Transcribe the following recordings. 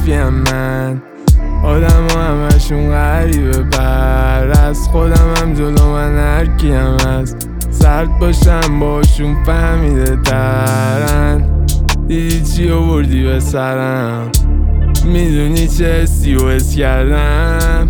کافیم من. آدم همشون غریبه بر از خودم هم جلو من هرکی هم هست. سرد باشم باشون فهمیده ترن. دیدی چی آوردی به سرم؟ میدونی چه حسی و حس کردم؟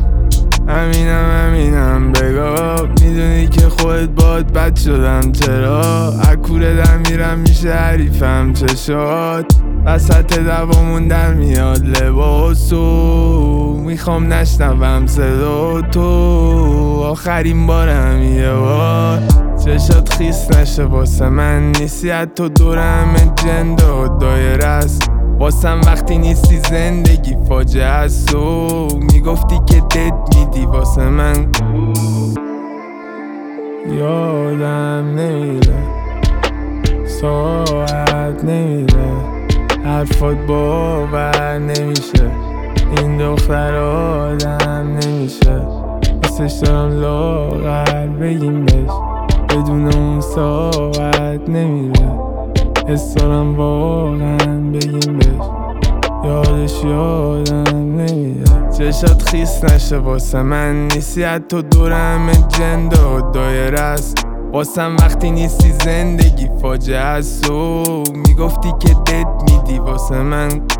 همینم بگو. میدونی که خودت باد بد شدم چرا؟ اکوره در میرم میشه حریفم چه شد؟ وسط دوامون در میاد لباسو. میخوام نشنوم صدا تو آخرین بارم یه بار. چشات خیس نشه واسه من نیستی، حتی دورم جنده و دایر است. واسم وقتی نیستی زندگی فاجعه است. و میگفتی که دد میدی واسه من. یادم نمیره ساعت نمیره حرفات باور نمیشه. این دختر آدم نمیشه واسش دارم لاغر بگیم بهش. بدون اون ساعت نمیره حس دارم واقعا بگیم بهش. یادش یادم نمیره. چشات خیس نشه واسه من نیستی، حتی دورم جنده و دایر است. واسم وقتی نیستی زندگی فاجعه است. و میگفتی که دد میدی واسه من.